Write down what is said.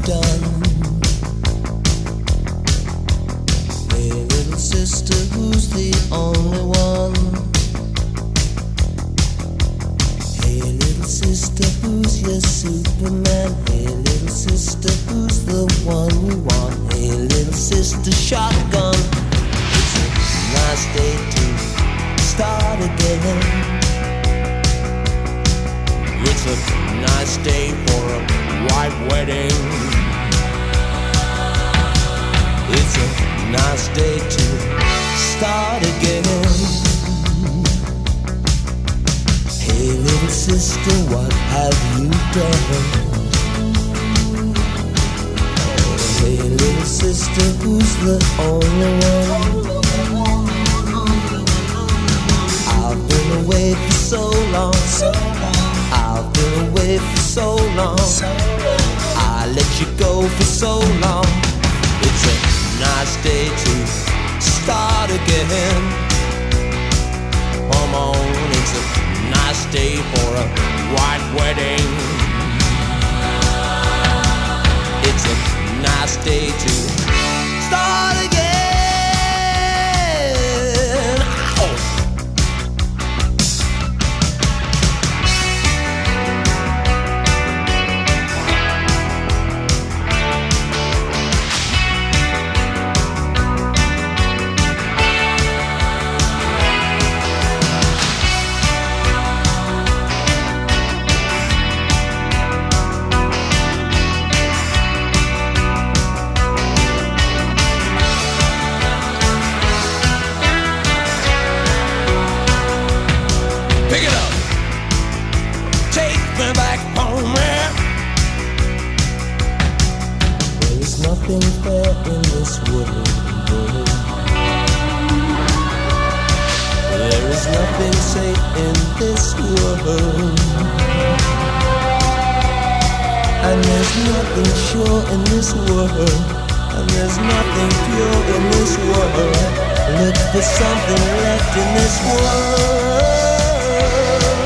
done? Hey little sister, who's the only one? Hey little sister, who's your Superman? Hey little sister, who's the one you want? Hey little sister, shotgun. It's a nice day to start again. It's a nice day for a white wedding. It's a nice day to start again. Hey little sister, what have you done? Hey little sister, who's the only one? I've been away for so long. I've been away for so long. I let you go for so long. It's a nice day to start again. Come on, it's a nice day for a white wedding. It's a nice day to start again. Pick it up, take me back home, man. There is nothing fair in this world. There is nothing safe in this world. And there's nothing sure in this world. And there's nothing pure in this world. Look for something left in this world.